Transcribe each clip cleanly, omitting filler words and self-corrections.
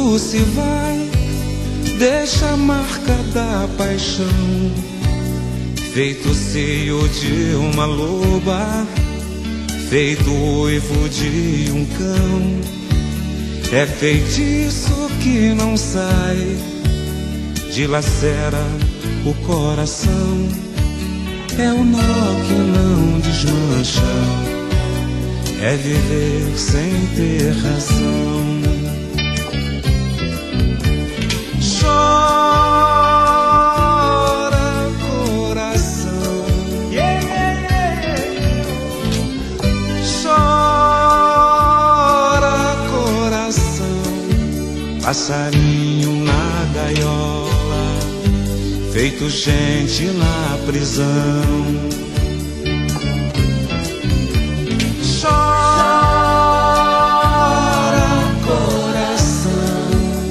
quando se vai, deixa a marca da paixão, feito o seio de uma loba, feito o uivo de um cão. É feitiço que não sai, dilacera o coração. É o nó que não desmancha, é viver sem ter razão. Chora, coração, chora, coração. Passarinho na gaiola, feito gente na prisão. Chora, coração,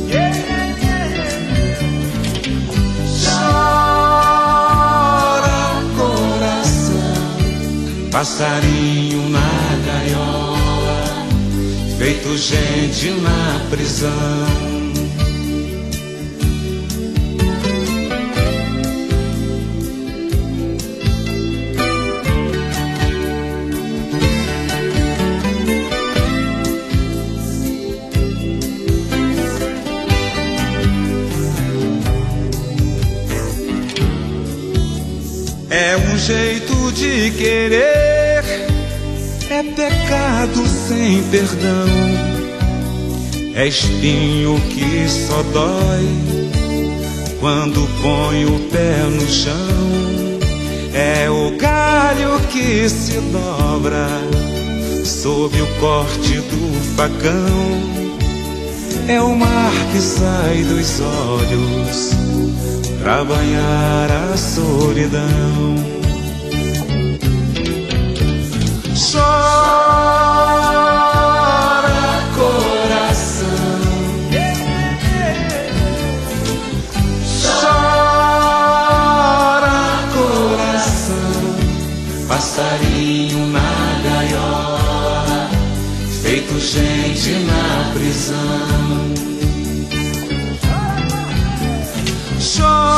chora, coração. Passarinho na gaiola, feito gente na prisão. É um jeito de querer, é pecado sem perdão, é espinho que só dói quando põe o pé no chão, é o galho que se dobra sob o corte do facão, é o mar que sai dos olhos pra banhar a solidão. Chora, coração, chora, coração. Passarinho na gaiola, feito gente na prisão. Chora,